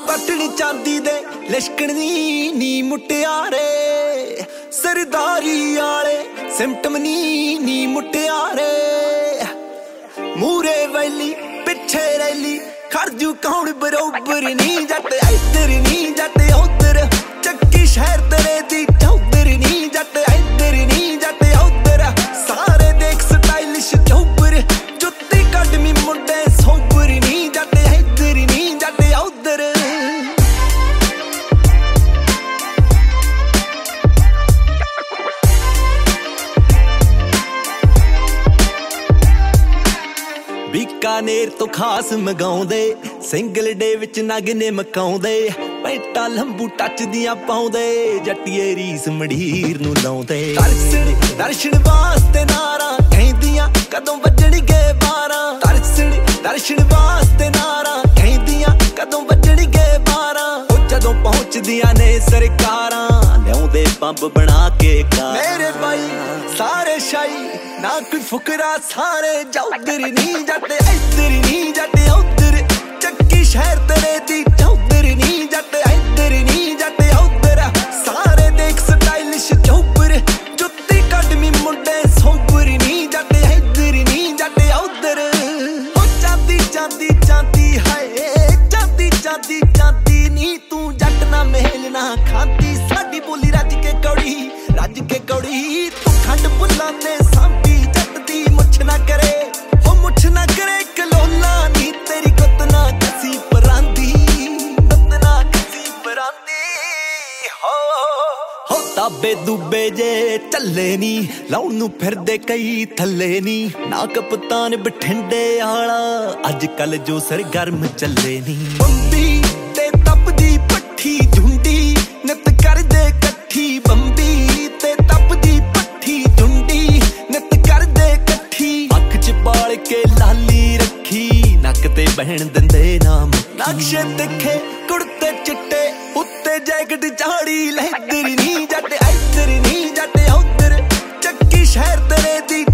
पटड़ी चांदी दे लिशकनी नी मुटियारे सरदारी आले सिमटम नी मुटियारे मूरे वैली पिछे रैली खड़जू कौन बरोबर नी जट इधर नी जट उधर चक्की शहर तेरे दी चौधर नी जट इधर नी जट उधर सारे देख स्टाइलिश चौबर जुत्ती कदमी मुंडे सोबर नी जट इधर नी जट उधर बीकानेर तो खास मंगाउंदे सिंगल डे विच नागने मकाउंदे पैंटा लंबू टच दियां पाउंदे जट्टिए रीस मंडीर नूं लाउंदे दर्शन वास्ते नारा कहंदियां कदों वजणगे 12 दर्शन वास्ते नारा कहंदियां कदों वजणगे 12 ओ जदों पहुंचदियां ने सरकारां लियाउंदे पंप बना के कार मेरे भाई सारे शाही ना कोई फुकरा सारे चौधर नी जट इधर नी जट उधर चक्की शहर तेरे दी चौधर नी जट इधर नी जट उधर सारे देख स्टाइलिश चौबर जुत्ती कदमी मुंडे सोबर नी जट इधर नी जट उधर ओ चांदी चांदी चांदी हाय चांदी चांदी चांदी नी तू जट ना मेल ना खाती साडी बोली रज के कौड़ी तू खंड बुल्ला ते सांभी जट दी मुछ ना करे हो मुछ ना करे कलोला नी तेरी गुत ना कसी परांदी हो ताबे दुबे जे चले नी लाउण नूं फिरदे कई थल्ले नी ना कप्तान बठिंडे आला अज कल जो सरगर्म चले नी बंबी ते तपदी पट्ठी झुंडी नित करदे कट्ठी बंबी ते तपदी पट्ठी झुंडी नित करदे कट्ठी अख च पाल के लाली रखी नक ते बहन दंदे नाम नक्शे दिखे कुर्ते चिट्टे उत्ते जैकेट झाड़ी लहदर नी जट इधर नी जट उधर चक्की शहर तेरे दी